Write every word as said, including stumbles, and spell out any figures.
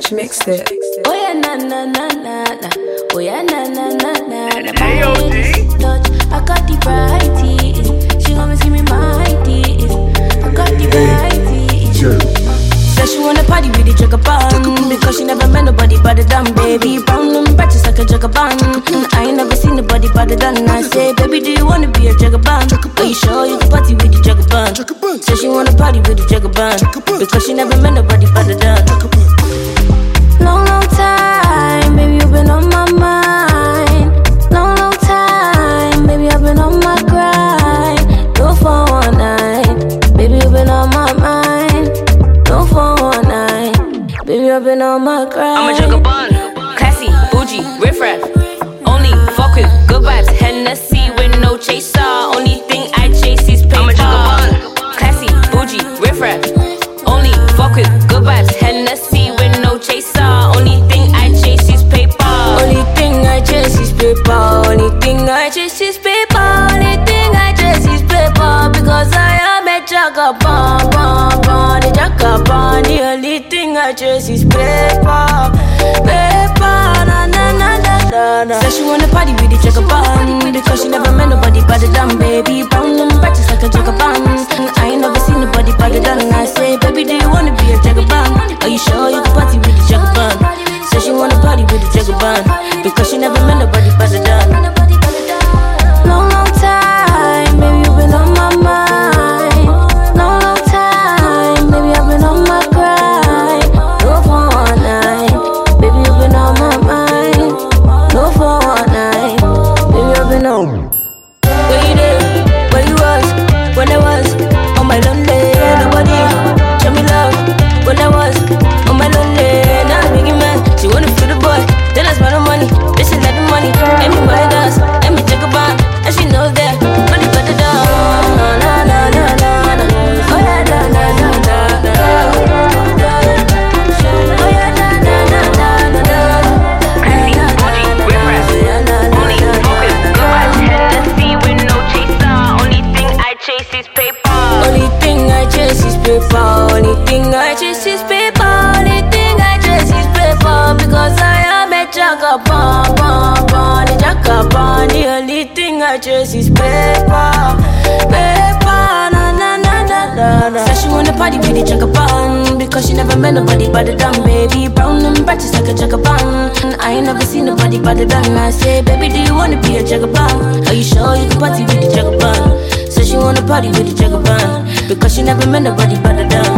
Savage mixed it. Oh yeah, na na na na na. Oh yeah, na na na na na. Hey, yo, D. Touch, I got the varieties. She always give me my ideas. I got the varieties. Said she wanna party with the jugger band because she never met nobody but the damn baby. Brown and practice like a jugger band. I ain't never seen nobody but the done. I say, baby, do you wanna be a jugger band? Are you sure you can party with the jugger band? Said she wanna party with the jugger band because she never met nobody but the done. Long, long time, baby, you've been on my mind. Long, long time, baby, I've been on my grind. No for one night, baby, you've been on my mind. No for one night, baby, I've been on my grind. I'm a jugger bun, classy, bougie, riff-raff. Only fuck with good vibes, Hennessy with no chaser. Only thing I chase is paper. I'm a jugger bun, classy, bougie, riff-raff. Only fuck with good vibes, Hennessy with no chaser. Only thing I chase is paper. Only thing I chase is paper. Only thing I chase is paper. Only thing I chase is paper. Because I am a jugger bun, bun, bun, a jugger bun. The only thing I chase is paper, paper. Na na na na na na. Said she wanna party with the jugger bun because she never met nobody but the damn baby. Brown and practice like a jugger bun. I ain't never seen nobody but the done. I say, baby, do you wanna be a jugger bun? Are you sure you can party with the jugger bun? Said she wanna party with the jugger bun because she never met nobody but the done. Long, long time, baby, you've been on my mind. Long, long time, baby, I've been on my grind. No for one night, baby, you've been on my mind. No for one night, baby, I've been on. Where you there? Where you was? When I was on my lonely, nobody show me love. When I was on my lonely, now I'm biggie man. She wanna feel the boy, then I spend the money. This is like the money, and me buy gas, and me take a bond, and she knows that. Money got the down, na na na na na. Oh yeah, na na na na na. Oh yeah, na na na na na. Classy, bougie, riff-raff. Only fuck with good vibes, Hennessy with no chaser. Only thing I chase is paper. Only thing I chase is paper. Only thing I chase is paper. Only thing I chase is paper. Because I am a jugger bun, bun, bun, a jugger bun. The only thing I chase is paper, paper. Na na na na na na. Said she wanna party with the jugger bun because she never met nobody but the damn baby. Brown and practice like a jugger bun. I ain't never seen nobody but the done. I say, baby, do you wanna be a jugger bun? Are you sure you can party with the jugger bun? Said she wanna party with the jugger bun because she never met nobody but the done.